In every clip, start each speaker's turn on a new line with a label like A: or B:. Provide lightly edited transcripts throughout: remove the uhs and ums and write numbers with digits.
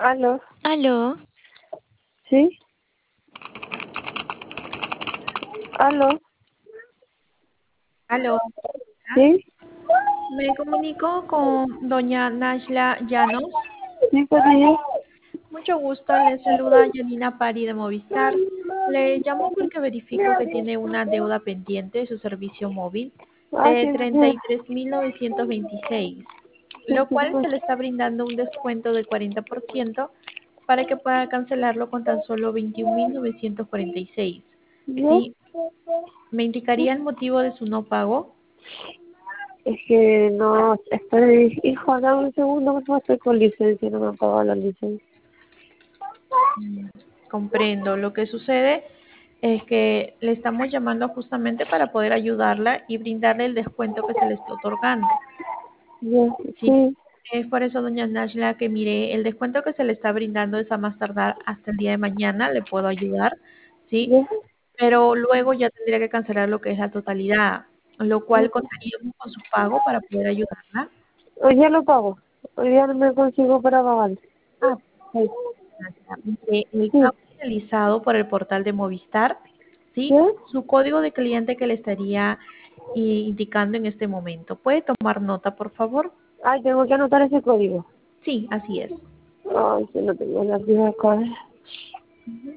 A: Aló,
B: Aló,
A: ¿sí? Aló,
B: aló.
A: ¿sí?
B: Me comunico con doña Nashla Llanos.
A: ¿Sí con ella?
B: Mucho gusto, le saluda Janina Pari de Movistar. Le llamo porque verifico que tiene una deuda pendiente de su servicio móvil
A: Ah,
B: de
A: sí,
B: treinta
A: mujer.
B: y tres mil novecientos veintiséis,
A: Sí,
B: lo
A: sí,
B: cual
A: mujer.
B: se le está brindando un descuento de 40% para que pueda cancelarlo con tan solo 21.946.
A: ¿Ya?
B: ¿Sí? ¿Me indicaría el motivo de su no pago?
A: Es que no, estoy, hijo, dame un segundo, por favor, estoy con licencia, no me han pagado la licencia.
B: Mm, Comprendo. Lo que sucede es que le estamos llamando justamente para poder ayudarla y brindarle el descuento que se le está otorgando.
A: Ya,
B: Sí,
A: sí,
B: es por eso, doña Nashla, que mire, el descuento que se le está brindando es a más tardar hasta el día de mañana, le puedo ayudar, ¿sí?
A: ya,
B: Pero luego ya tendría que cancelar lo que es la totalidad, lo
A: ya.
B: cual contaríamos con su pago para poder ayudarla.
A: Hoy ya lo pago, hoy ya no me consigo para pagar.
B: Ah, perfecto. Mire, el
A: Sí,
B: pago realizado por el portal de Movistar, ¿sí?
A: ¿ya?
B: Su código de cliente que le estaría indicando en este momento. ¿Puede tomar nota, por favor?
A: Ay, tengo que anotar ese código.
B: Sí, así es.
A: Ay, que no tengo la vida acá.
B: Ujú.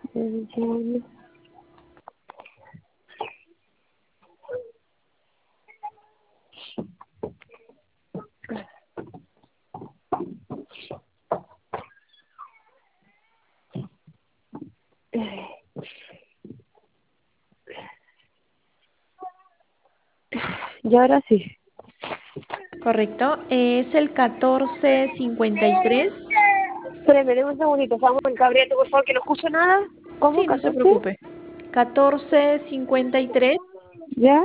A: Y ahora sí.
B: Correcto. Es el 1453.
A: Espérame, dame un segundito, Samuel, cabriate, por favor, que no escucho nada. ¿Cómo?
B: Sí, no se
A: ¿14?
B: preocupe. 1453
A: ¿Ya?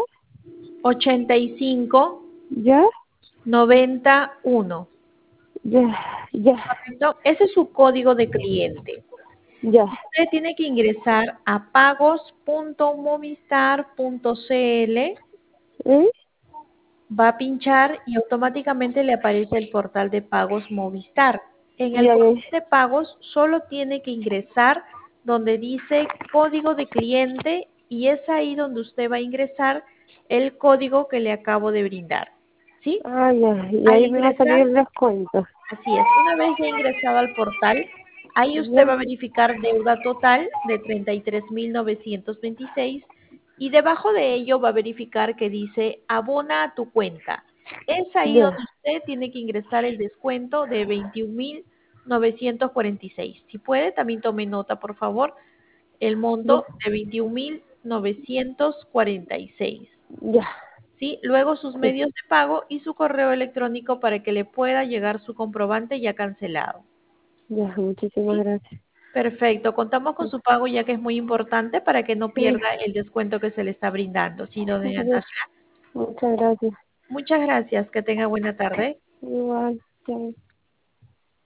B: 85
A: ¿Ya?
B: 91.
A: Ya, ya,
B: Correcto. Ese es su código de cliente.
A: ya.
B: Usted tiene que ingresar a pagos.movistar.cl,
A: ¿Eh?
B: va a pinchar y automáticamente le aparece el portal de pagos Movistar. En el
A: Ya,
B: portal
A: ya.
B: de pagos solo tiene que ingresar donde dice código de cliente y es ahí donde usted va a ingresar el código que le acabo de brindar. ¿Sí?
A: Ah, ya. Y
B: Al
A: ahí me va a salir
B: ingresar,
A: el descuento.
B: así es, una vez ya ingresado al portal, ahí usted va
A: Ya,
B: a verificar deuda total de 33.926 y debajo de ello va a verificar que dice abona a tu cuenta. Es ahí
A: ya,
B: donde usted tiene que ingresar el descuento de 21.946. Si puede, también tome nota, por favor, el
A: ya,
B: monto de 21.946.
A: ya.
B: ¿Sí? Luego sus
A: Sí,
B: medios de pago y su correo electrónico para que le pueda llegar su comprobante ya cancelado.
A: ya. Muchísimas
B: ¿Sí?
A: gracias.
B: Perfecto. Contamos con su pago ya que es muy importante para que no
A: Sí,
B: pierda el descuento que se le está brindando. ¿Sí, doña
A: ya.
B: Nashla?
A: Muchas gracias.
B: Muchas gracias. Que tenga buena tarde.
A: Igual, chao.